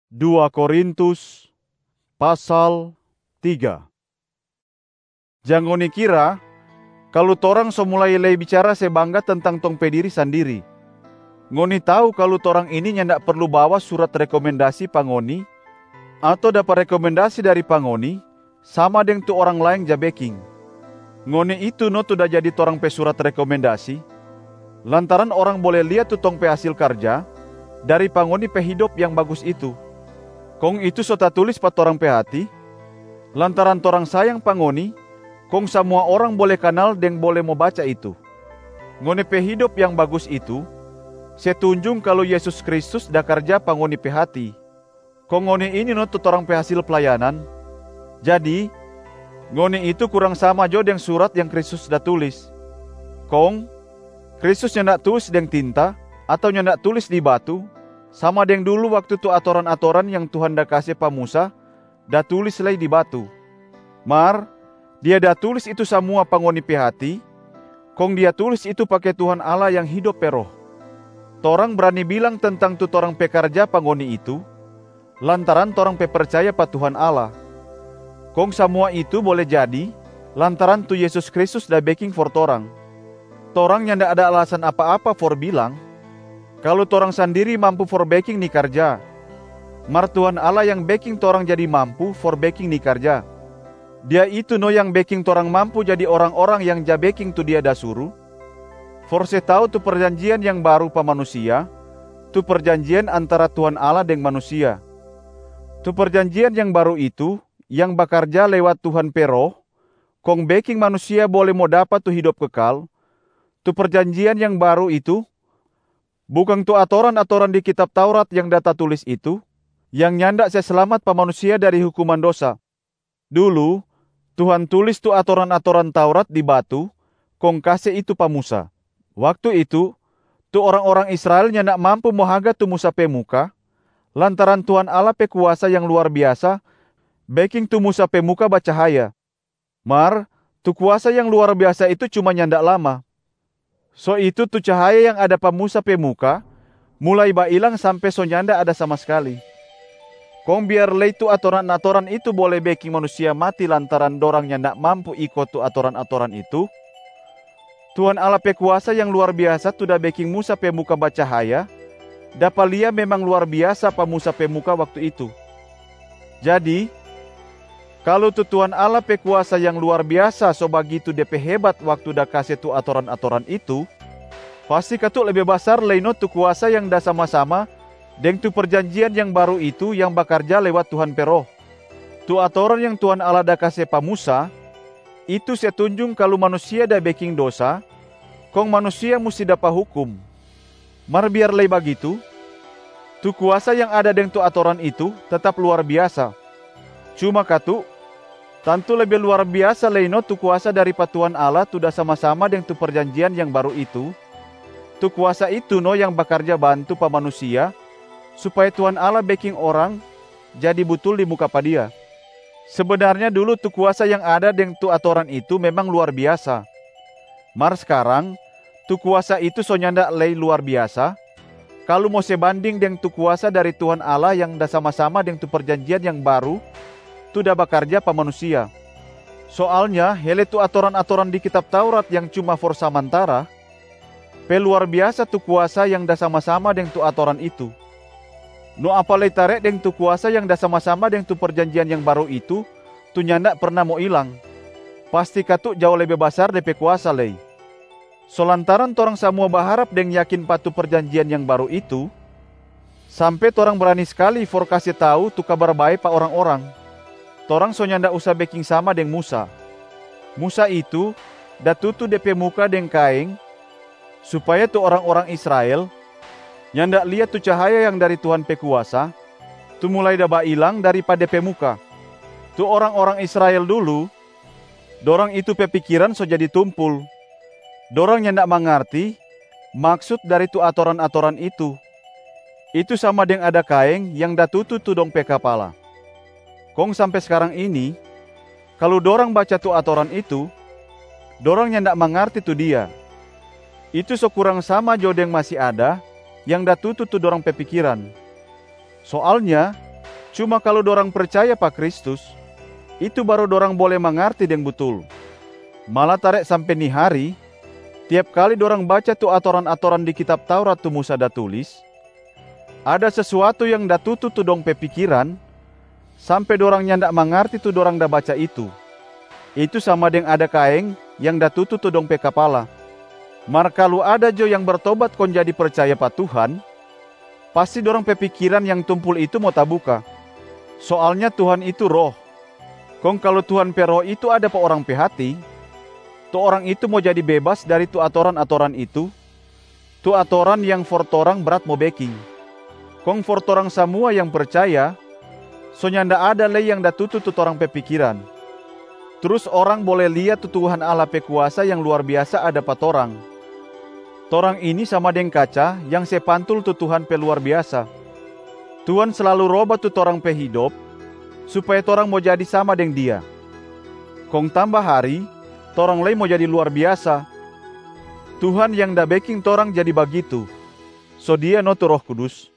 2 Korintus pasal 3. Jangan kira kalau torang so mulai bicara sebangga tentang tong pe diri sendiri. Ngoni tahu kalau torang ini nyandak perlu bawa surat rekomendasi pangoni atau dapat rekomendasi dari pangoni sama dengan tu orang lain ja backing. Ngoni itu no tudah jadi torang pe surat rekomendasi lantaran orang boleh lihat tu tong pe hasil kerja dari pangoni pe hidup yang bagus itu. Kong itu so tulis pa torang pe hati lantaran torang sayang pangoni. Kong semua orang boleh kenal dan boleh mau baca itu. Ngoni pe hidup yang bagus itu setunjung kalau Yesus Kristus dah kerja pangoni pe hati. Kong ngoni ini no tu torang pe hasil pelayanan. Jadi ngoni itu kurang sama jo dengan surat yang Kristus dah tulis. Kong Kristus nyandak tulis dengan tinta atau nyandak tulis di batu sama dengan dulu waktu tu atoran-atoran yang Tuhan dah kasih pa Musa dah tulis lagi di batu. Mar dia dah tulis itu semua pangoni pe hati, kong dia tulis itu pakai Tuhan Allah yang hidup pe roh. Torang berani bilang tentang tu torang pe kerja pangoni itu, lantaran torang pe percaya pa Tuhan Allah. Kong semua itu boleh jadi, lantaran tu Yesus Kristus dah backing for torang. Torang yang ndak ada alasan apa-apa for bilang, kalau torang sendiri mampu for backing ni kerja. Mar Tuhan Allah yang backing torang jadi mampu for backing ni kerja. Dia itu no yang backing torang mampu jadi orang-orang yang ja backing tu dia dah suruh. Forse tahu tu perjanjian yang baru pa manusia, tu perjanjian antara Tuhan Allah dengan manusia. Tu perjanjian yang baru itu, yang bekerja lewat Tuhan pe roh, kong backing manusia boleh mau dapat tu hidup kekal. Tu perjanjian yang baru itu, bukan tu atoran-atoran di kitab Taurat yang data tulis itu, yang nyandak saya selamat pa manusia dari hukuman dosa. Dulu, Tuhan tulis tu atoran-atoran Taurat di batu, kong kasih itu pa Musa. Waktu itu, tu orang-orang Israel nyandak mampu mohaga tu Musa pe muka, lantaran Tuhan Allah pe kuasa yang luar biasa, backing tu Musa pe muka bacahaya. Mar, tu kuasa yang luar biasa itu cuma nyandak lama. So itu tu cahaya yang ada pa Musa pe muka, mulai bailang sampai so nyandak ada sama sekali. Kong biar lei tu atoran-atoran itu boleh backing manusia mati lantaran dorang yang ndak mampu ikut tu atoran-atoran itu. Tuhan Allah pe kuasa yang luar biasa tu dah backing Musa pe muka bacahaya. Dapat lia memang luar biasa pa Musa pe muka waktu itu. Jadi, kalau tu Tuhan Allah pe kuasa yang luar biasa so bagitu DP hebat waktu dah kasih tu atoran-atoran itu, pasti katu lebih besar lei no tu kuasa yang dah sama-sama dengan tu perjanjian yang baru itu yang bekerja lewat Tuhan pe roh. Tu atoran yang Tuhan Allah dah kasih pa Musa, itu setunjung kalau manusia dah backing dosa, kong manusia mesti dapat hukum. Mar biar lei bagitu, tu kuasa yang ada dengan tu atoran itu tetap luar biasa. Cuma katu, tentu lebih luar biasa lei no tu kuasa dari pa Tuhan Allah tu dah sama-sama dengan tu perjanjian yang baru itu. Tu kuasa itu no yang bekerja bantu pa manusia, supaya Tuhan Allah backing orang jadi betul di muka pa dia. Sebenarnya dulu tu kuasa yang ada dengan tu atoran itu memang luar biasa. Mar sekarang, tu kuasa itu so nyandak lei luar biasa. Kalau mau sebanding dengan tu kuasa dari Tuhan Allah yang dah sama-sama dengan tu perjanjian yang baru, tu dah bekerja pa manusia. Soalnya, hele tu atoran-atoran di kitab Taurat yang cuma for samantara, pe luar biasa tu kuasa yang dah sama-sama dengan tu atoran itu. No apalai tarik dengan tu kuasa yang dah sama-sama dengan tu perjanjian yang baru itu, tu nyandak pernah mau hilang. Pasti katu jauh lebih besar DP kuasa lei. So lantaran torang semua berharap dengan yakin patu perjanjian yang baru itu, sampai torang berani sekali for kasih tahu tu kabar baik pa orang-orang. Torang so nyandak usah backing sama dengan Musa. Musa itu dah tutu DP muka dengan kain, supaya tu orang-orang Israel nyandak lihat tu cahaya yang dari Tuhan pe kuasa, tu mulai dah hilang daripada pe muka. Tu orang-orang Israel dulu, dorang itu pe pikiran so jadi tumpul. Dorang nyandak mengerti maksud dari tu atoran-atoran itu. Itu sama dengan ada kain yang dah tutu tu dong pe kepala. Kong sampai sekarang ini, kalau dorang baca tu atoran itu, dorang nyandak mengerti tu dia. Itu so kurang sama jo deng masih ada yang dah tutu tu dorang pe pikiran. Soalnya, Cuma kalau dorang percaya pa Kristus, itu baru dorang boleh mengerti deng betul. Malah tarek sampai ni hari, tiap kali dorang baca tu atoran-atoran di kitab Taurat tu Musa da tulis, ada sesuatu yang da tutu tu dong pe pikiran, sampai dorang nyandak mengerti tu dorang da baca itu. Itu sama deng ada kaeng yang da tutu tu dong pe kapala. Mar kalau ada jo yang bertobat kon jadi percaya pa Tuhan, pasti dorang pe pikiran yang tumpul itu mau tabuka. Soalnya Tuhan itu roh. Kong kalau Tuhan pe roh itu ada pa orang pe hati, tu orang itu mau jadi bebas dari tu atoran-atoran itu, tu atoran yang for torang berat mau backing. Kong for torang semua yang percaya, so nyanda ada lagi yang datutu tu torang pe pikiran. Terus orang boleh lihat tu Tuhan Allah pe kuasa yang luar biasa ada pa torang. Torang ini sama deng kaca yang sepantul tu Tuhan pe luar biasa. Tuhan selalu robah tu torang pe hidup, supaya torang mau jadi sama deng Dia. Kong tambah hari, torang lain mau jadi luar biasa. Tuhan yang da backing torang jadi begitu. So Dia no tu Roh Kudus.